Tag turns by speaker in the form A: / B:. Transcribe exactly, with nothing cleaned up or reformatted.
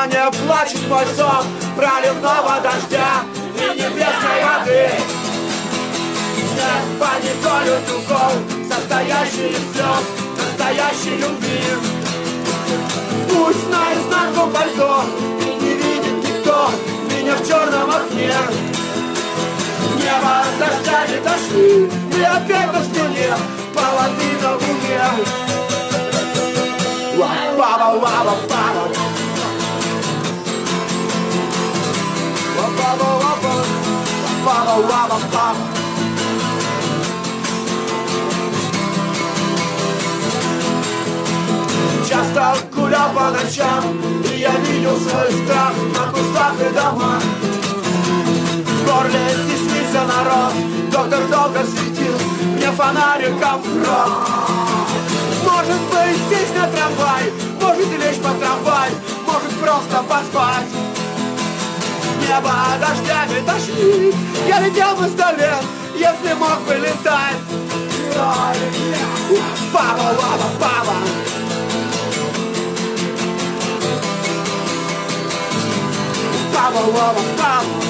A: не плачет мой сон проливного дождя и небесной воды. Нет по недолю другов, состоящий из слез, настоящей любви. Пусть наизнанку пальто и не видит никто меня в черном окне. Небо дождями дошли, и опять на стене половина в уме. Папа, папа, папа. Папа, папа, папа, папа, папа. Часто гулял по ночам, и я видел свой страх на кустах и домах. В горле теснится народ, доктор долго светил мне фонариком в рот. Может быть, сесть на трамвай, может лечь под трамвай, может просто поспать. Небо дождями дошли, я летел бы сто лет, если мог бы летать. Папа, папа, папа. Папа, папа, папа.